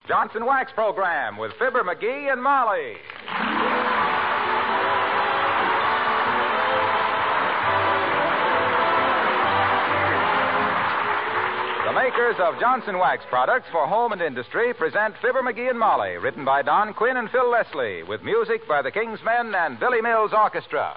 Johnson Wax Program with Fibber McGee and Molly. The makers of Johnson Wax products for home and industry present Fibber McGee and Molly, written by Don Quinn and Phil Leslie, with music by the King's Men and Billy Mills Orchestra.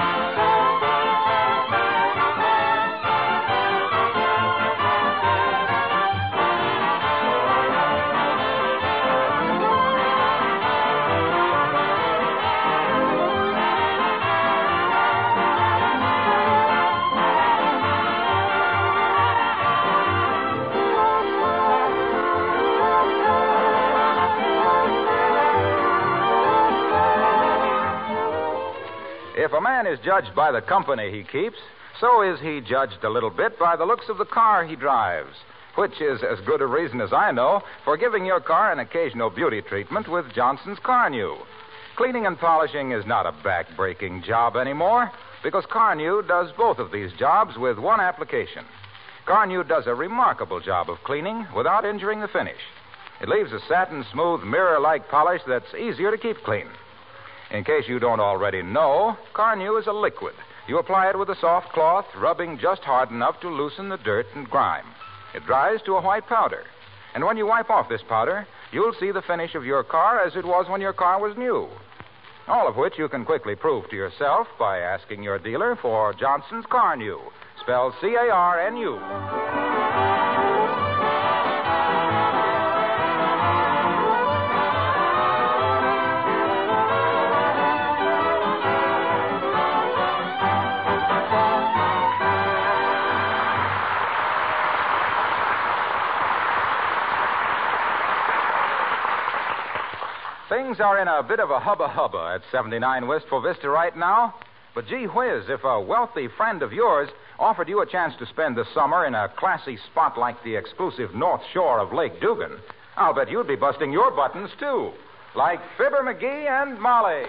If a man is judged by the company he keeps, so is he judged a little bit by the looks of the car he drives, which is as good a reason as I know for giving your car an occasional beauty treatment with Johnson's Carnu. Cleaning and polishing is not a back-breaking job anymore because Carnu does both of these jobs with one application. Carnu does a remarkable job of cleaning without injuring the finish. It leaves a satin-smooth, mirror-like polish that's easier to keep clean. In case you don't already know, Carnu is a liquid. You apply it with a soft cloth, rubbing just hard enough to loosen the dirt and grime. It dries to a white powder. And when you wipe off this powder, you'll see the finish of your car as it was when your car was new. All of which you can quickly prove to yourself by asking your dealer for Johnson's Carnu, spelled C-A-R-N-U. Things are in a bit of a hubba-hubba at 79 Wistful Vista right now. But gee whiz, if a wealthy friend of yours offered you a chance to spend the summer in a classy spot like the exclusive North Shore of Lake Dugan, I'll bet you'd be busting your buttons, too. Like Fibber McGee and Molly.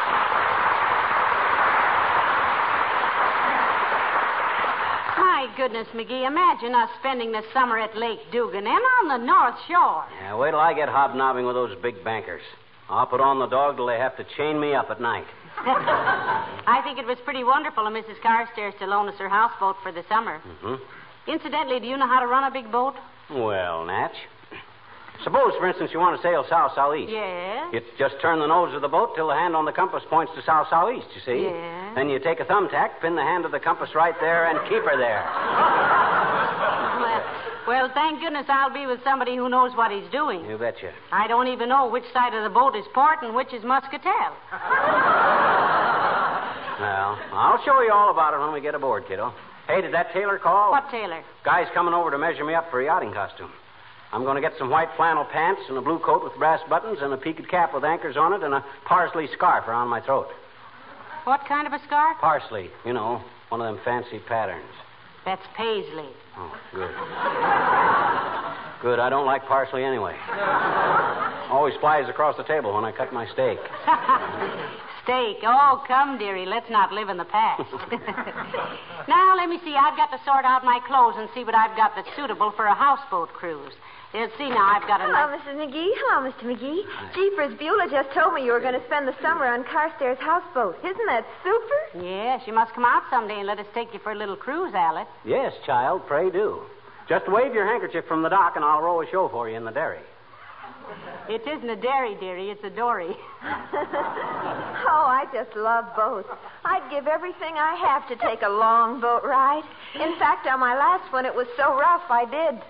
My goodness, McGee, imagine us spending the summer at Lake Dugan and on the North Shore. Yeah, wait till I get hobnobbing with those big bankers. I'll put on the dog till they have to chain me up at night. I think it was pretty wonderful of Mrs. Carstairs to loan us her houseboat for the summer. Mm-hmm. Incidentally, do you know how to run a big boat? Well, Natch. Suppose, for instance, you want to sail south-southeast. Yes. You just turn the nose of the boat till the hand on the compass points to south-southeast, you see? Yes. Then you take a thumbtack, pin the hand of the compass right there, and keep her there. Well, thank goodness I'll be with somebody who knows what he's doing. You betcha. I don't even know which side of the boat is port and which is muscatel. Well, I'll show you all about it when we get aboard, kiddo. Hey, did that tailor call? What tailor? Guy's coming over to measure me up for a yachting costume. I'm going to get some white flannel pants and a blue coat with brass buttons and a peaked cap with anchors on it and a parsley scarf around my throat. What kind of a scarf? Parsley, you know, one of them fancy patterns. That's paisley. Oh, good. Good, I don't like parsley anyway. Always flies across the table when I cut my steak. Steak. Oh, come, dearie, let's not live in the past. Now, let me see. I've got to sort out my clothes and see what I've got that's suitable for a houseboat cruise. Let's see now, I've got Hello, Mrs. McGee. Hello, Mr. McGee. Jeepers, Beulah just told me you were going to spend the summer on Carstairs' houseboat. Isn't that super? Yes, you must come out someday and let us take you for a little cruise, Alice. Yes, child, pray do. Just wave your handkerchief from the dock and I'll row a show for you in the dairy. It isn't a dairy, dearie. It's a dory. Oh, I just love boats. I'd give everything I have to take a long boat ride. In fact, on my last one, it was so rough, I did.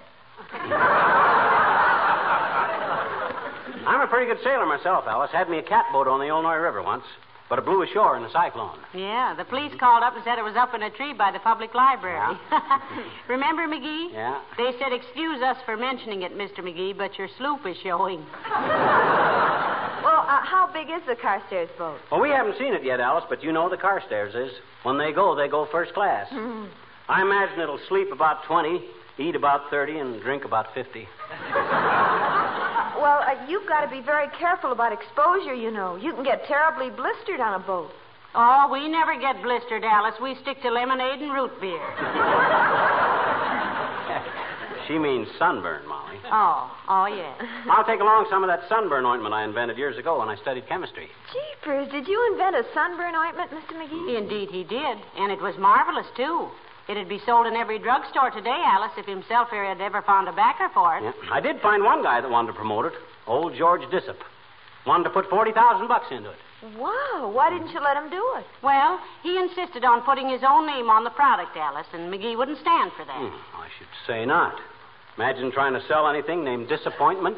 I'm a pretty good sailor myself, Alice. Had me a catboat on the Illinois River once, but it blew ashore in a cyclone. Yeah, the police called up and said it was up in a tree by the public library. Yeah. Remember, McGee? Yeah. They said, excuse us for mentioning it, Mr. McGee, but your sloop is showing. Well, how big is the Carstairs boat? Well, we haven't seen it yet, Alice, but you know the Carstairs is. When they go first class. I imagine it'll sleep about 20, eat about 30, and drink about 50. Well, you've got to be very careful about exposure, you know. You can get terribly blistered on a boat. Oh, we never get blistered, Alice. We stick to lemonade and root beer. She means sunburn, Molly. Oh, yes. I'll take along some of that sunburn ointment I invented years ago when I studied chemistry. Jeepers, did you invent a sunburn ointment, Mr. McGee? Indeed, he did. And it was marvelous, too. It'd be sold in every drugstore today, Alice, if himself here had ever found a backer for it. Yeah. I did find one guy that wanted to promote it. Old George Dissop. Wanted to put $40,000 into it. Wow, why didn't you let him do it? Well, he insisted on putting his own name on the product, Alice, and McGee wouldn't stand for that. I should say not. Imagine trying to sell anything named Disappointment.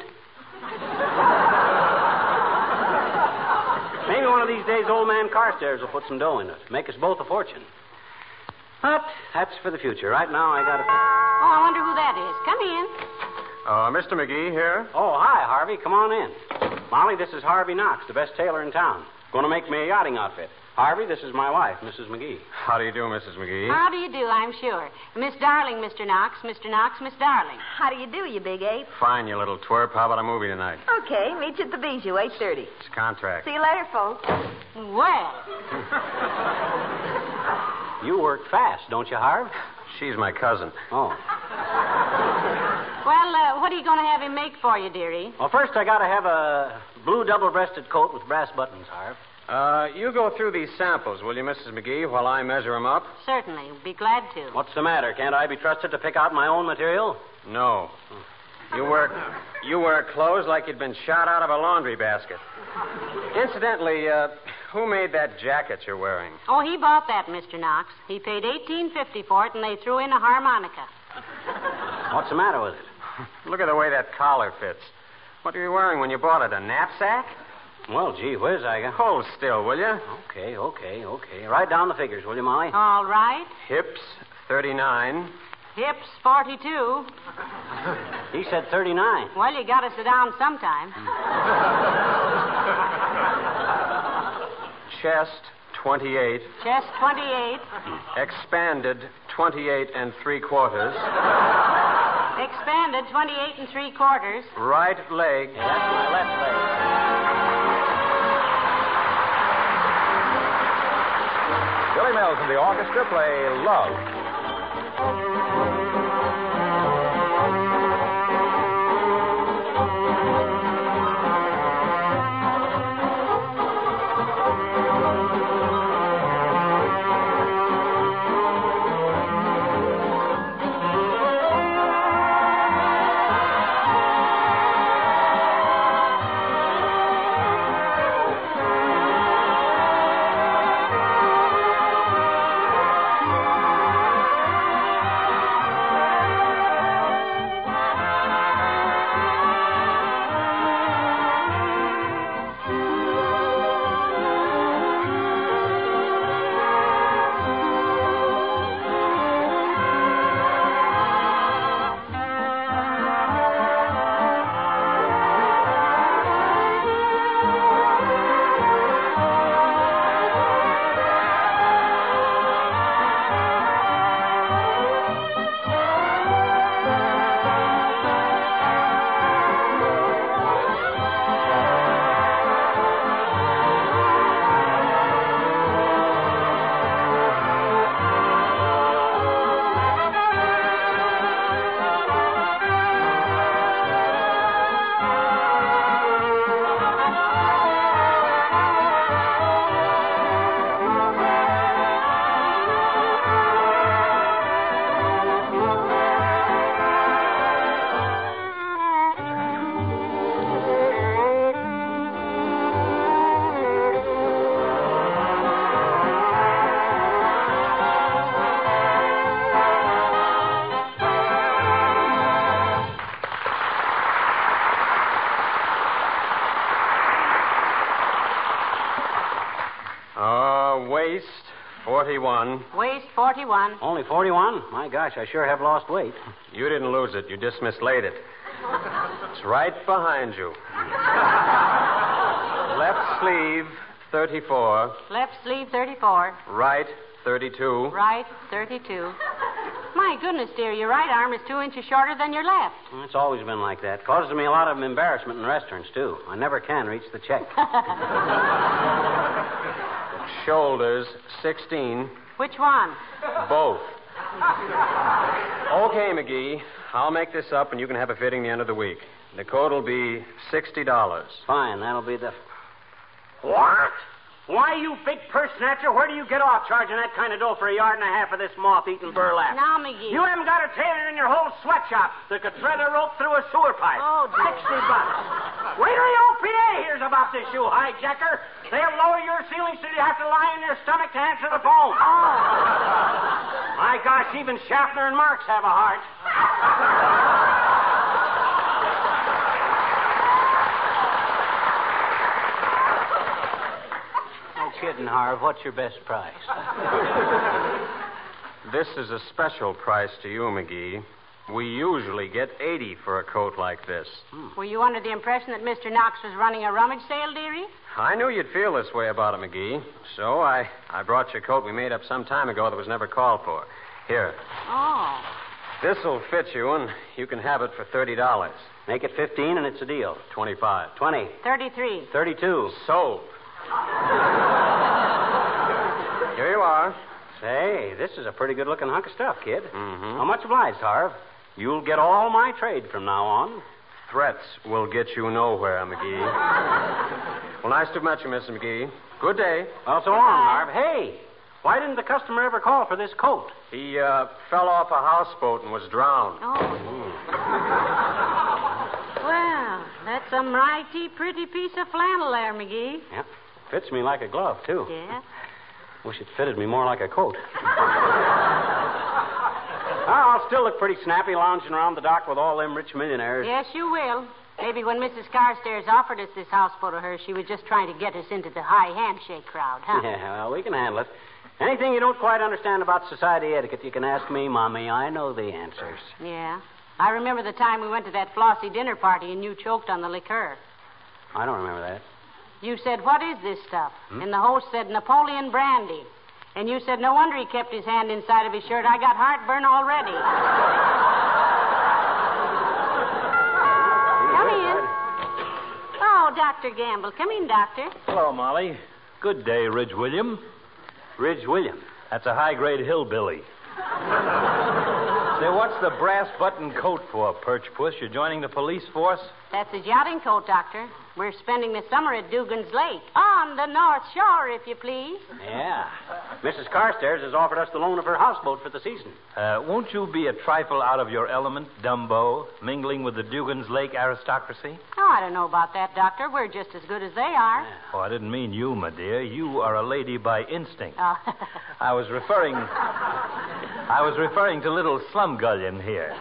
Maybe one of these days old man Carstairs will put some dough in it. Make us both a fortune. But that's for the future. Right now, I got to... Oh, I wonder who that is. Come in. Mr. McGee here? Oh, hi, Harvey. Come on in. Molly, this is Harvey Knox, the best tailor in town. Going to make me a yachting outfit. Harvey, this is my wife, Mrs. McGee. How do you do, Mrs. McGee? How do you do, I'm sure. Miss Darling, Mr. Knox. Mr. Knox, Miss Darling. How do you do, you big ape? Fine, you little twerp. How about a movie tonight? Okay, meet you at the Bijou, 8:30. It's a contract. See you later, folks. Well, You work fast, don't you, Harv? She's my cousin. Oh. well, what are you going to have him make for you, dearie? Well, first I got to have a blue double-breasted coat with brass buttons, Harv. You go through these samples, will you, Mrs. McGee, while I measure them up? Certainly. Be glad to. What's the matter? Can't I be trusted to pick out my own material? No. You wear clothes like you'd been shot out of a laundry basket. Incidentally, who made that jacket you're wearing? Oh, he bought that, Mr. Knox. He paid $18.50 for it, and they threw in a harmonica. What's the matter with it? Look at the way that collar fits. What were you wearing when you bought it, a knapsack? Well, gee whiz, I got... Hold still, will you? Okay. Write down the figures, will you, Molly? All right. Hips, 39. Hips, 42. He said 39. Well, you got to sit down sometime. Chest, 28. Chest, 28. Expanded, 28 3/4. Expanded, 28 3/4. Right leg. Yeah, that's my left leg. Billy Mills and the orchestra play Love. Waist, 41. Waist, 41. Only 41? My gosh, I sure have lost weight. You didn't lose it. You just mislaid it. It's right behind you. Left sleeve, 34. Left sleeve, 34. Right, 32. Right, 32. My goodness, dear, your right arm is 2 inches shorter than your left. It's always been like that. Causes me a lot of embarrassment in restaurants, too. I never can reach the check. Shoulders, 16. Which one? Both. Okay, McGee. I'll make this up, and you can have a fitting the end of the week. The coat will be $60. Fine, that'll be the... What? Why, you big purse snatcher, where do you get off charging that kind of dough for a yard and a half of this moth-eaten burlap? Now, McGee. You haven't got a tailor in your whole sweatshop that could thread a rope through a sewer pipe. Oh, dear. $60. Wait till the OPA hears about this, you hijacker. They'll lower your ceiling so you have to lie on your stomach to answer the phone. Oh. My gosh, even Schaffner and Marx have a heart. No kidding, Harv. What's your best price? This is a special price to you, McGee. We usually get $80 for a coat like this. Were you under the impression that Mr. Knox was running a rummage sale, dearie? I knew you'd feel this way about it, McGee. So I brought you a coat we made up some time ago that was never called for. Here. Oh. This'll fit you, and you can have it for $30. Make it 15 and it's a deal. 25. 20. 33. 32. Sold. Here you are. Say, this is a pretty good-looking hunk of stuff, kid. Mm-hmm. How much obliged, Harv? You'll get all my trade from now on. Threats will get you nowhere, McGee. Well, nice to have met you, Mr. McGee. Good day. Well, so long, Harv. Hey, why didn't the customer ever call for this coat? He fell off a houseboat and was drowned. Oh. Well, that's a mighty pretty piece of flannel there, McGee. Yep. Fits me like a glove, too. Yeah. Wish it fitted me more like a coat. I'll still look pretty snappy lounging around the dock with all them rich millionaires. Yes, you will. Maybe when Mrs. Carstairs offered us this houseboat of hers, she was just trying to get us into the high handshake crowd, huh? Yeah, well, we can handle it. Anything you don't quite understand about society etiquette, you can ask me, Mommy. I know the answers. Yeah. I remember the time we went to that Flossie dinner party and you choked on the liqueur. I don't remember that. You said, what is this stuff? And the host said, Napoleon brandy. And you said, no wonder he kept his hand inside of his shirt. I got heartburn already. Come in. Oh, Dr. Gamble. Come in, Doctor. Hello, Molly. Good day, Ridge William. Ridge William. That's a high-grade hillbilly. Say, what's the brass button coat for, Perch Puss? You're joining the police force? That's a yachting coat, Doctor. We're spending the summer at Dugan's Lake. On the North Shore, if you please. Yeah. Mrs. Carstairs has offered us the loan of her houseboat for the season. Won't you be a trifle out of your element, Dumbo, mingling with the Dugan's Lake aristocracy? Oh, I don't know about that, Doctor. We're just as good as they are. Oh, I didn't mean you, my dear. You are a lady by instinct. Oh. I was referring to little Slumgullion here.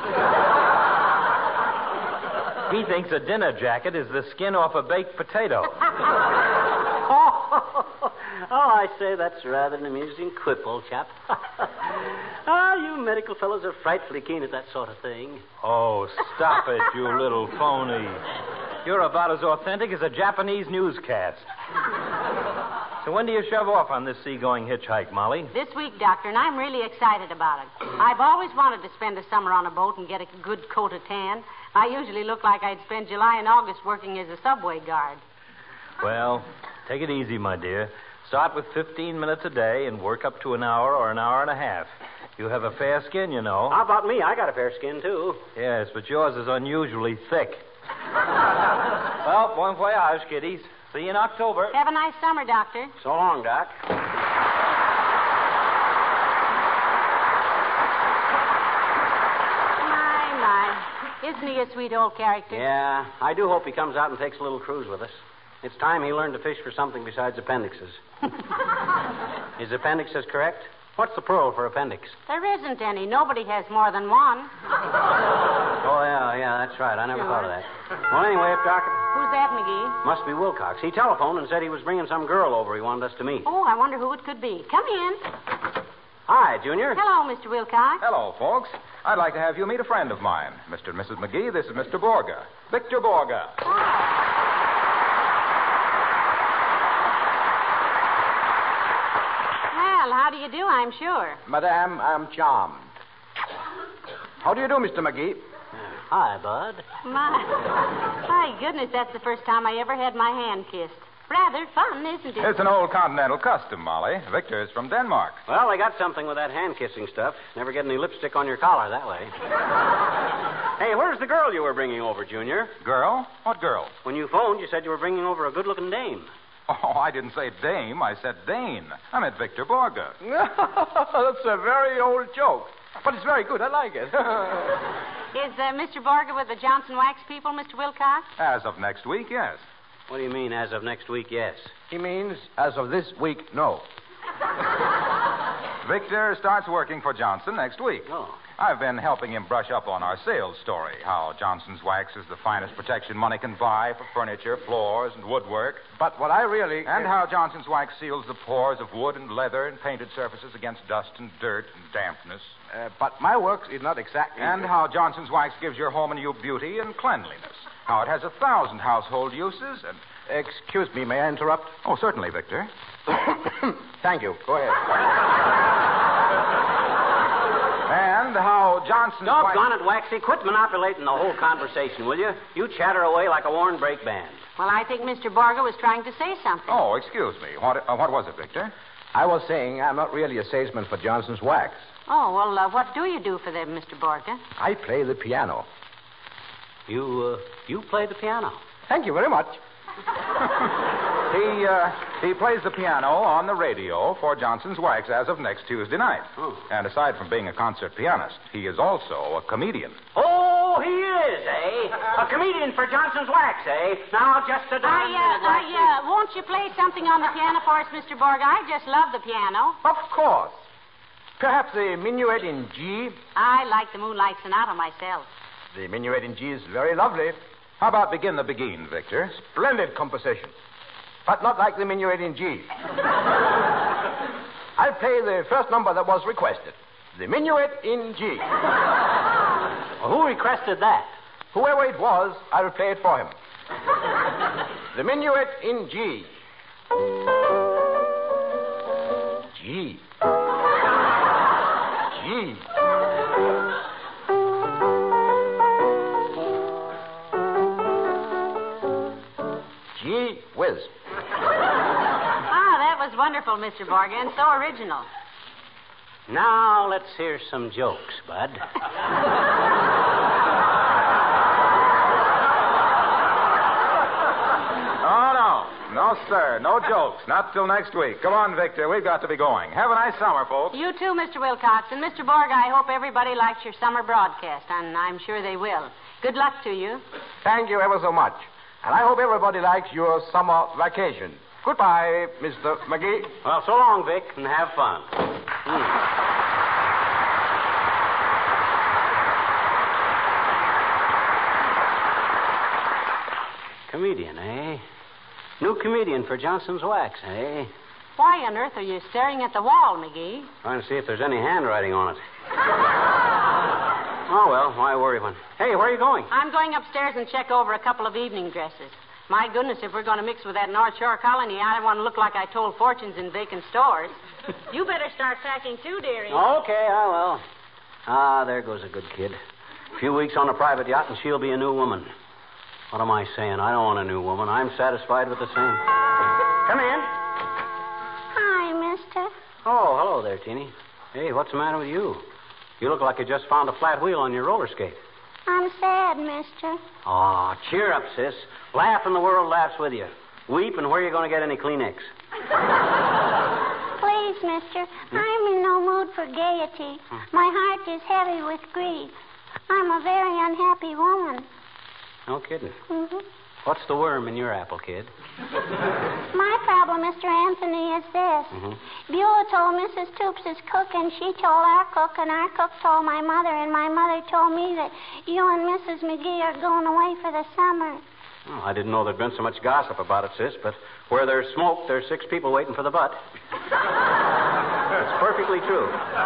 He thinks a dinner jacket is the skin off a baked potato. I say, that's rather an amusing quip, old chap. You medical fellows are frightfully keen at that sort of thing. Oh, stop it, you little phony. You're about as authentic as a Japanese newscast. So when do you shove off on this seagoing hitchhike, Molly? This week, Doctor, and I'm really excited about it. I've always wanted to spend a summer on a boat and get a good coat of tan. I usually look like I'd spend July and August working as a subway guard. Well, take it easy, my dear. Start with 15 minutes a day and work up to an hour or an hour and a half. You have a fair skin, you know. How about me? I got a fair skin, too. Yes, but yours is unusually thick. Well, bon voyage, kiddies. See you in October. Have a nice summer, Doctor. So long, Doc. Isn't he a sweet old character? Yeah, I do hope he comes out and takes a little cruise with us. It's time he learned to fish for something besides appendixes. Is appendixes correct? What's the plural for appendix? There isn't any. Nobody has more than one. Oh, yeah, that's right. I never thought of that. Well, anyway, if Doc... Who's that, McGee? Must be Wilcox. He telephoned and said he was bringing some girl over he wanted us to meet. Oh, I wonder who it could be. Come in. Hi, Junior. Hello, Mr. Wilcox. Hello, folks. I'd like to have you meet a friend of mine. Mr. and Mrs. McGee, this is Mr. Borga. Victor Borga. Well, how do you do, I'm sure. Madame, I'm charmed. How do you do, Mr. McGee? Hi, Bud. My goodness, that's the first time I ever had my hand kissed. Rather fun, isn't it? It's an old continental custom, Molly. Victor is from Denmark. Well, they got something with that hand-kissing stuff. Never get any lipstick on your collar that way. Hey, where's the girl you were bringing over, Junior? Girl? What girl? When you phoned, you said you were bringing over a good-looking dame. Oh, I didn't say dame. I said Dane. I meant Victor Borga. That's a very old joke. But it's very good. I like it. Is Mr. Borga with the Johnson Wax people, Mr. Wilcox? As of next week, yes. What do you mean, as of next week, yes? He means, as of this week, no. Victor starts working for Johnson next week. Oh. I've been helping him brush up on our sales story, how Johnson's Wax is the finest protection money can buy for furniture, floors, and woodwork. But what I really... And how Johnson's Wax seals the pores of wood and leather and painted surfaces against dust and dirt and dampness. But my work is not exactly... And how Johnson's Wax gives your home and you beauty and cleanliness. How it has 1,000 household uses and... Excuse me, may I interrupt? Oh, certainly, Victor. Thank you. Go ahead. And how Johnson's Wax... Doggone it, Waxy. Quit manipulating the whole conversation, will you? You chatter away like a worn brake band. Well, I think Mr. Borga was trying to say something. Oh, excuse me. What was it, Victor? I was saying I'm not really a salesman for Johnson's Wax. Oh, well, what do you do for them, Mr. Borga? I play the piano. You play the piano? Thank you very much. He plays the piano on the radio for Johnson's Wax as of next Tuesday night. Oh. And aside from being a concert pianist, he is also a comedian. Oh, he is, eh? A comedian for Johnson's Wax, eh? Now, just a darn minute, Waxy. Won't you play something on the piano for us, Mr. Borga? I just love the piano. Of course. Perhaps the minuet in G. I like the Moonlight Sonata myself. The minuet in G is very lovely. How about Begin the Beguine, Victor? Splendid composition. But not like the minuet in G. I'll play the first number that was requested. The minuet in G. Well, who requested that? Whoever it was, I'll play it for him. The minuet in G. G. G. Gee whiz. That was wonderful, Mr. Borga, and so original. Now, let's hear some jokes, Bud. No, sir. No jokes. Not till next week. Come on, Victor. We've got to be going. Have a nice summer, folks. You too, Mr. Wilcox. And Mr. Borga, I hope everybody likes your summer broadcast, and I'm sure they will. Good luck to you. Thank you ever so much. And I hope everybody likes your summer vacation. Goodbye, Mr. McGee. Well, so long, Vic, and have fun. Comedian, eh? New comedian for Johnson's Wax, eh? Why on earth are you staring at the wall, McGee? Trying to see if there's any handwriting on it. Oh, well, why worry when... Hey, where are you going? I'm going upstairs and check over a couple of evening dresses. My goodness, if we're going to mix with that North Shore colony, I don't want to look like I told fortunes in vacant stores. You better start packing too, dearie. Okay, I will. Ah, there goes a good kid. A few weeks on a private yacht and she'll be a new woman. What am I saying? I don't want a new woman. I'm satisfied with the same. Come in. Hi, mister. Oh, hello there, Teeny. Hey, what's the matter with you? You look like you just found a flat wheel on your roller skate. I'm sad, mister. Oh, cheer up, sis. Laugh and the world laughs with you. Weep and where are you going to get any Kleenex? Please, mister, I'm in no mood for gaiety. My heart is heavy with grief. I'm a very unhappy woman. No kidding. Mm-hmm. What's the worm in your apple, kid? My problem, Mr. Anthony, is this. Beulah told Mrs. Toops' cook, and she told our cook, and our cook told my mother, and my mother told me that you and Mrs. McGee are going away for the summer. Oh, I didn't know there'd been so much gossip about it, sis, but where there's smoke, there's 6 people waiting for the butt. It's perfectly true.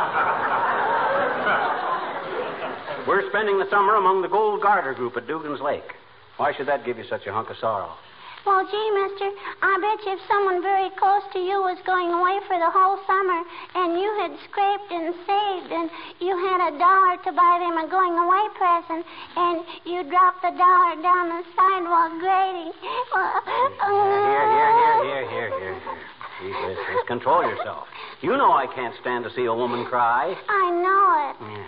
We're spending the summer among the Gold Garter group at Dugan's Lake. Why should that give you such a hunk of sorrow? Well, gee, mister, I bet you if someone very close to you was going away for the whole summer and you had scraped and saved and you had $1 to buy them a going-away present and you dropped the $1 down the sidewalk grating. Here. Control yourself. You know I can't stand to see a woman cry. I know it. Yeah.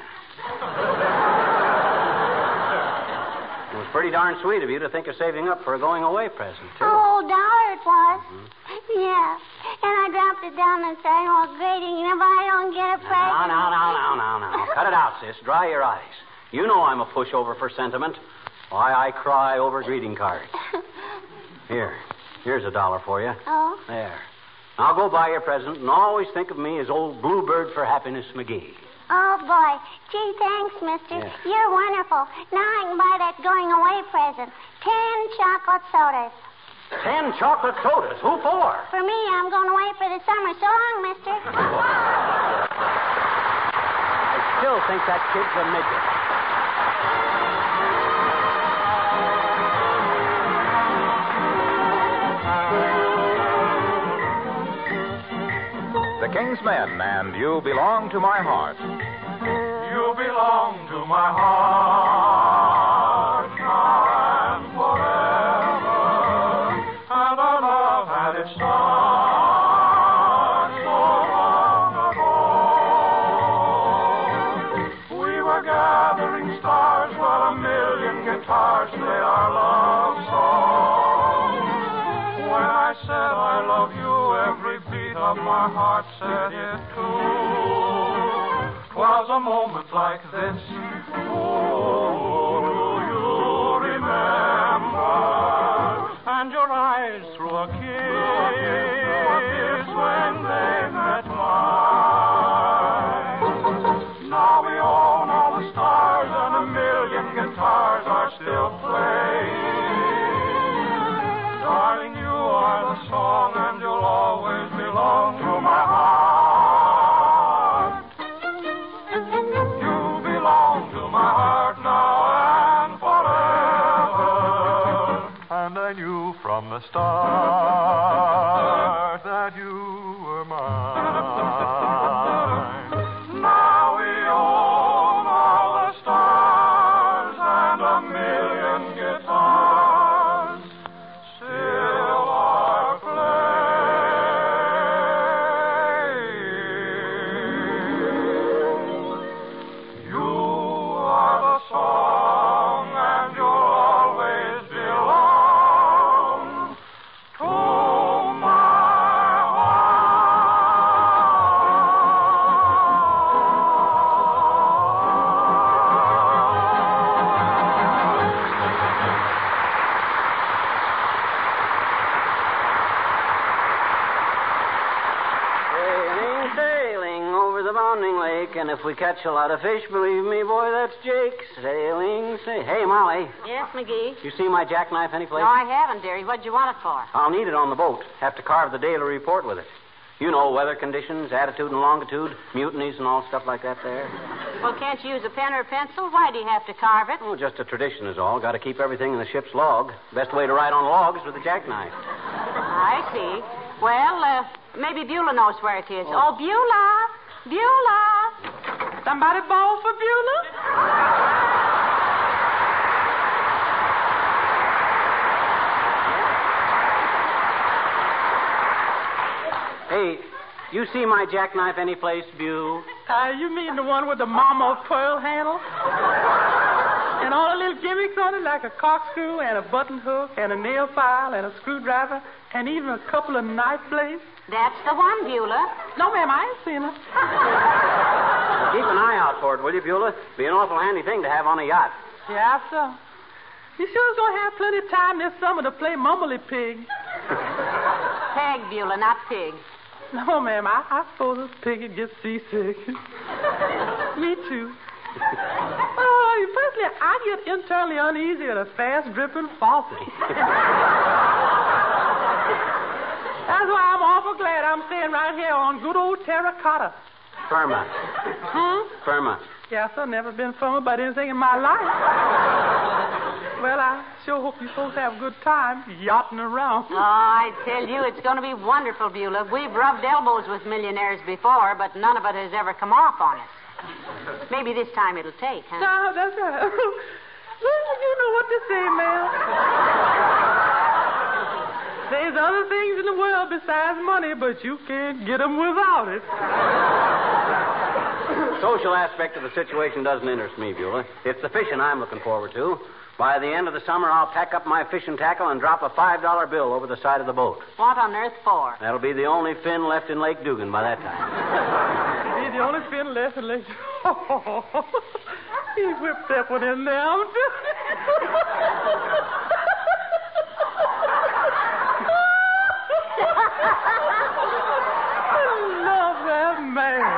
It was pretty darn sweet of you to think of saving up for a going-away present, too. Oh, $1 it was. Mm-hmm. Yeah. And I dropped it down the sidewalk grating, and if I don't get a present... Now. Cut it out, sis. Dry your eyes. You know I'm a pushover for sentiment. Why, I cry over greeting cards. Here's $1 for you. Oh? There. Now go buy your present and always think of me as old Bluebird for Happiness McGee. Oh, boy. Gee, thanks, mister. Yeah. You're wonderful. Now I can buy that going-away present. 10 chocolate sodas. 10 chocolate sodas? Who for? For me, I'm going away for the summer. So long, mister. I still think that kid's a midget. The King's Men and You Belong to My Heart. You belong to my heart now and forever. And our love had its start so long ago. We were gathering stars while a million guitars played our love song. When I said I love you, every beat of my heart said it too. 'Twas a moment like this. Oh, do you remember? And your eyes threw a kiss when they met mine. Now we own all the stars and a million guitars are still playing. Darling, you are the song and you'll always belong to my heart. You belong to my heart now and forever. And I knew from the start that you were mine. Now we own all the stars and a million guitars still are playing. You are the song and you'll always belong to my Sailing over the bounding lake, and if we catch a lot of fish, believe me, boy, that's Jake. Sailing. Hey, Molly, Yes, McGee? you see my jackknife anyplace? No, I haven't, dearie. What'd you want it for? I'll need it on the boat. Have to carve the daily report with it. You know, weather conditions, attitude and longitude, mutinies and all stuff like that there. Well, can't you use a pen or a pencil? Why do you have to carve it? Oh, just a tradition is all. Got to keep everything in the ship's log. Best way to write on logs is with a jackknife. I see. Well, maybe Beulah knows where it is. Oh, Beulah! Beulah! Somebody bawl for Beulah? Hey, you see my jackknife anyplace, Bew? You mean the one with the mama of pearl handle? And all the little gimmicks on it, like a corkscrew and a button hook and a nail file and a screwdriver and even a couple of knife blades? That's the one, Beulah. No, ma'am, I ain't seen it. Well, keep an eye out for it, will you, Beulah? Be an awful handy thing to have on a yacht. Yeah, sir. You sure is going to have plenty of time this summer to play Mumbly Pig. Peg, Beulah, not pig. No, ma'am, I suppose this pig would get seasick. Me too. Oh, personally, I get internally uneasy at a fast-dripping faucet. That's why I'm awful glad I'm staying right here on good old terracotta. Firma. Firma. Yes, sir. Never been firmer about anything in my life. Well, I sure hope you're supposed to have a good time yachting around. Oh, I tell you, it's going to be wonderful, Beulah. We've rubbed elbows with millionaires before, but none of it has ever come off on us. Maybe this time it'll take, huh? No, that's right. Well, you know what to say, ma'am. There's There's other things in the world besides money, but you can't get them without it. The social aspect of the situation doesn't interest me, Beulah. It's the fishing I'm looking forward to. By the end of the summer, I'll pack up my fishing tackle and drop a $5 bill over the side of the boat. What on earth for? That'll be the only fin left in Lake Dugan by that time. He's the only fin left in Lake. He whipped that one in there. I love that man.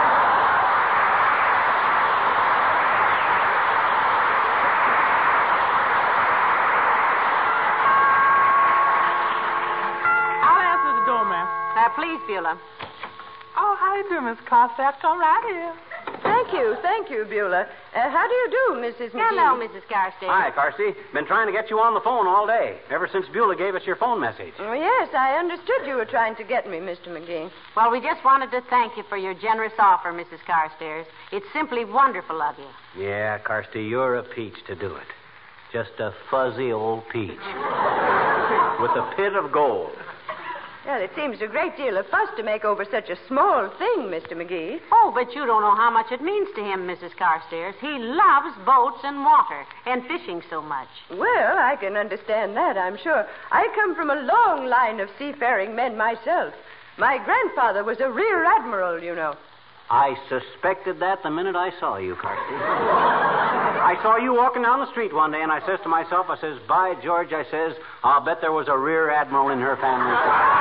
Please, Beulah. Oh, how do you do, Miss Cossack? Come right here. Thank you, Beulah. How do you do, Mrs. McGee? Hello, Mrs. Carstairs. Hi, Carsey. Been trying to get you on the phone all day, ever since Beulah gave us your phone message. Oh, yes, I understood you were trying to get me, Mr. McGee. Well, we just wanted to thank you for your generous offer, Mrs. Carstairs. It's simply wonderful of you. Yeah, Carsey, you're a peach to do it. Just a fuzzy old peach. With a pit of gold. Well, it seems a great deal of fuss to make over such a small thing, Mr. McGee. Oh, but you don't know how much it means to him, Mrs. Carstairs. He loves boats and water and fishing so much. Well, I can understand that, I'm sure. I come from a long line of seafaring men myself. My grandfather was a rear admiral, you know. I suspected that the minute I saw you, Carsey. I saw you walking down the street one day, and I says to myself, I says, by George, I says, I'll bet there was a rear admiral in her family.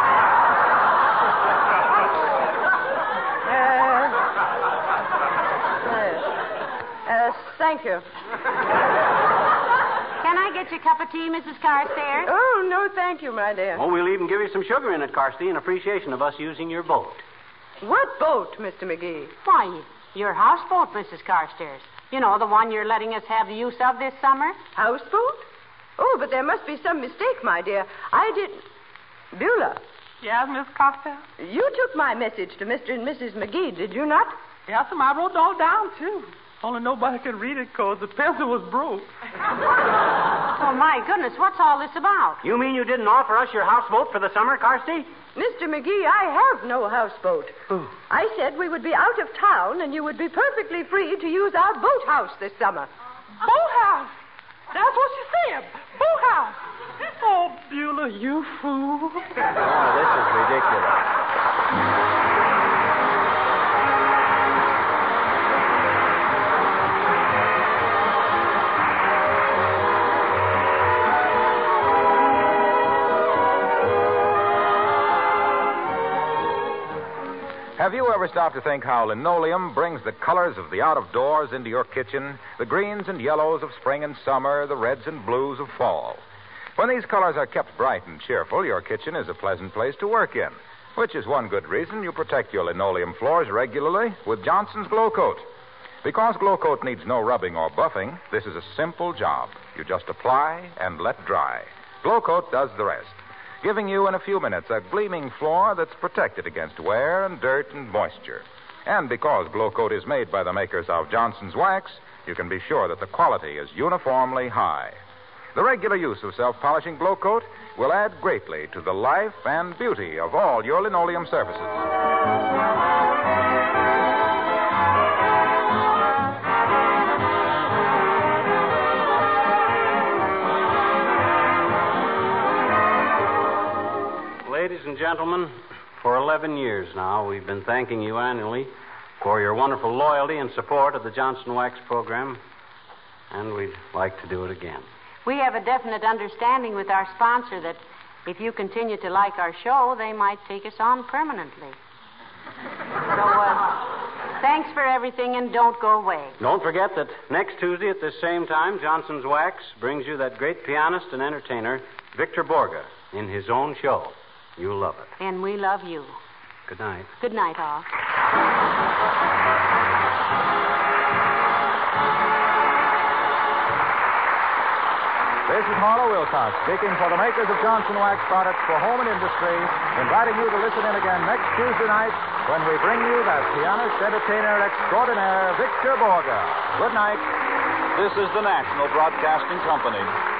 Thank you. Can I get you a cup of tea, Mrs. Carstairs? Oh, no, thank you, my dear. Oh, we'll even give you some sugar in it, Carsey, in appreciation of us using your boat. What boat, Mr. McGee? Why, your houseboat, Mrs. Carstairs. You know, the one you're letting us have the use of this summer. Houseboat? Oh, but there must be some mistake, my dear. I didn't... Beulah. Yes, Miss Costello? You took my message to Mr. and Mrs. McGee, did you not? Yes, ma'am. I wrote it all down, too. Only nobody could read it because the pencil was broke. Oh, my goodness, what's all this about? You mean you didn't offer us your houseboat for the summer, Carsey? Mr. McGee, I have no houseboat. I said we would be out of town and you would be perfectly free to use our boathouse this summer. Boathouse? That's what she said. Boathouse. Oh, Beulah, you fool. Oh, this is ridiculous. Have you ever stopped to think how linoleum brings the colors of the out-of-doors into your kitchen? The greens and yellows of spring and summer, the reds and blues of fall. When these colors are kept bright and cheerful, your kitchen is a pleasant place to work in, which is one good reason you protect your linoleum floors regularly with Johnson's Glow Coat. Because Glow Coat needs no rubbing or buffing, this is a simple job. You just apply and let dry. Glow Coat does the rest, giving you in a few minutes a gleaming floor that's protected against wear and dirt and moisture. And because Glow Coat is made by the makers of Johnson's Wax, you can be sure that the quality is uniformly high. The regular use of self-polishing Glow Coat will add greatly to the life and beauty of all your linoleum surfaces. Ladies and gentlemen, for 11 years now, we've been thanking you annually for your wonderful loyalty and support of the Johnson Wax program, and we'd like to do it again. We have a definite understanding with our sponsor that if you continue to like our show, they might take us on permanently. So, thanks for everything, and don't go away. Don't forget that next Tuesday at this same time, Johnson's Wax brings you that great pianist and entertainer, Victor Borga, in his own show. You'll love it. And we love you. Good night. Good night, all. This is Marlowe Wilcox, speaking for the makers of Johnson Wax products for home and industry, inviting you to listen in again next Tuesday night when we bring you that pianist, entertainer extraordinaire, Victor Borga. Good night. This is the National Broadcasting Company.